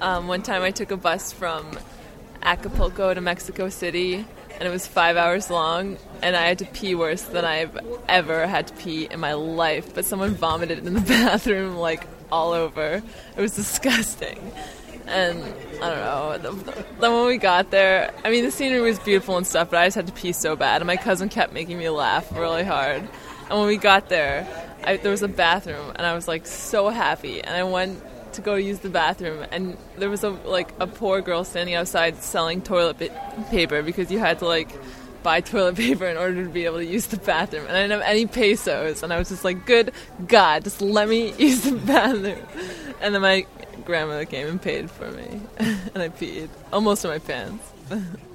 One time I took a bus from Acapulco to Mexico City, and it was 5 hours long, and I had to pee worse than I've ever had to pee in my life. But someone vomited in the bathroom, like, all over. It was disgusting. And, I don't know, then when we got there, I mean, the scenery was beautiful and stuff, but I just had to pee so bad, and my cousin kept making me laugh really hard. And when we got there, there was a bathroom, and I was, like, so happy, and I went to go to use the bathroom, and there was a poor girl standing outside selling toilet paper, because you had to, like, buy toilet paper in order to be able to use the bathroom, and I didn't have any pesos, and I was just like, good God, just let me use the bathroom. And then my grandmother came and paid for me, and I peed almost in my pants.